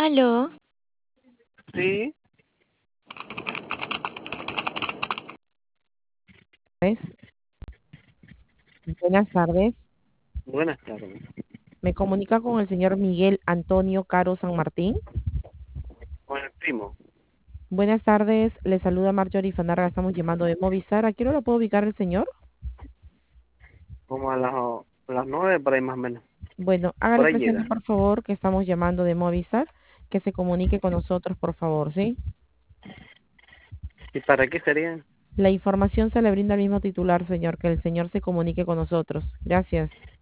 Aló, Sí, Pues, buenas tardes. buenas tardes. Me comunica con el señor Miguel Antonio Caro San Martín. Con el primo, Buenas tardes, le saluda Marjorie Fanarga, estamos llamando de Movistar. ¿A qué hora lo puedo ubicar el señor? como a las 9 por ahí más o menos. Bueno, Por hágale ahí presente, llega. por favor, que estamos llamando de Movistar, que se comunique con nosotros, por favor, ¿sí? ¿Y para qué sería? La información se le brinda al mismo titular, señor, que el señor se comunique con nosotros. Gracias.